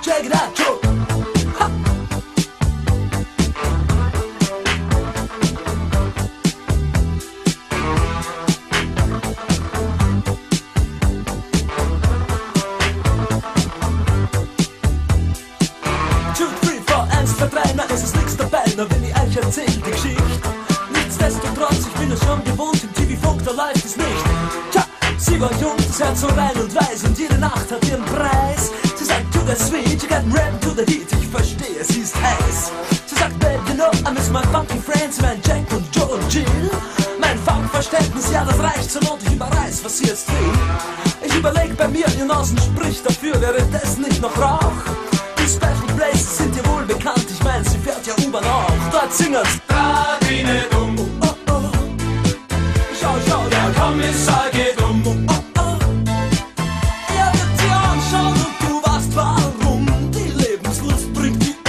check it out, Joe. Ha. Na, es ist nix dabei, na wenn ich euch erzähl die Geschichte. Nichtsdestotrotz, ich bin es schon gewohnt, im TV-Funk, da läuft es nicht. Tja, sie war jung, das Herz so rein und weiß und jede Nacht hat ihren Preis. Sie sagt, to the sweet, you got rap to the heat, ich verstehe, sie ist heiß. Sie sagt, babe, you know, I miss my funky friends, mein Jack und Joe und Jill. Mein Funkverständnis, ja, das reicht zur Not, ich überreiß, was sie jetzt will. Ich überleg bei mir, ihr Nasen spricht dafür, wäre das nicht noch Rauch? Special Places sind dir wohl bekannt, ich mein, sie fährt ja U-Bahn auch. Dort singen's Radine dumm, oh, oh. Schau, schau, der Kommissar geht um. oh, oh. Er wird dir anschauen und du weißt warum. Die Lebenslust bringt die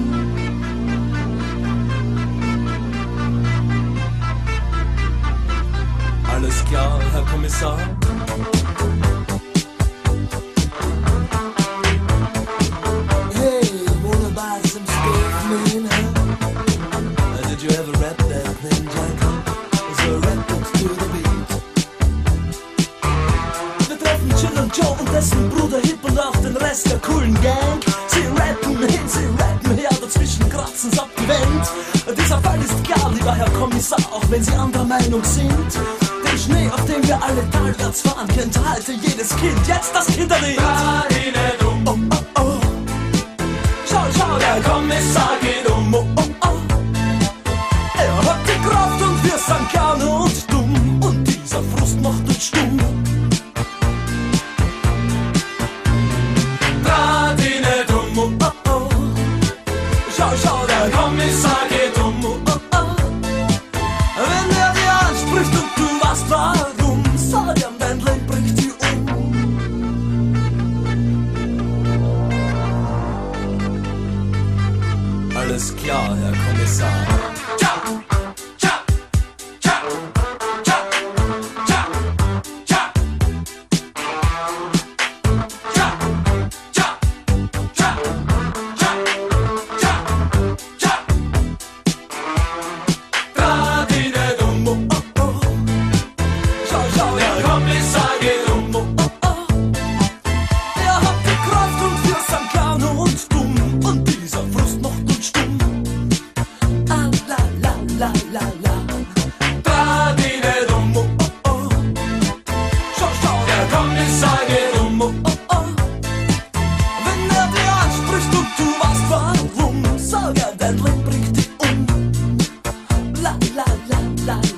Alles klar, Herr Kommissar. Did you ever rap that thing, Jack? So rap it to the beat. Wir treffen Jill und Joe und dessen Bruder Hip und auch den Rest der coolen Gang. Sie rappen hin, sie rappen her, dazwischen kratzen's ab die Wand. Dieser Fall ist klar, lieber Herr Kommissar, auch wenn Sie anderer Meinung sind. Den Schnee, auf dem wir alle talwärts fahren, kennt halte jedes Kind. Jetzt das Kinderlied. Radine dumm, Oh, oh, oh. Schau, schau, der Kommissar geht um. oh, oh, oh. Er hat die Kraft und wir sind gerne und dumm. Und dieser Frust macht uns stumm. Radine dumm, Oh, oh. Schau, schau, der Kommissar geht um. oh, oh. Wenn er dir anspricht und du weißt warum, sag ihm, dein Leben bringt dich um. Alles klar, Herr Kommissar. Tja, tja, tja, tja, tja, tja. Tja, tja, tja, tja, tja, tja. Radine dumm, Oh, oh. Schau, schau, der Kommissar geht um. oh, oh. Er hat die Kraft und wir sind gerne und dumm. Und dieser Frust macht uns stumm. Ah, la, la, la, la, la. Radine dumm, Oh, oh. Schau, schau, der Kommissar geht um. oh, oh. Wenn er dir anspricht und du weißt warum, sag er, dein Leben bringt dich um. La, la, la, la,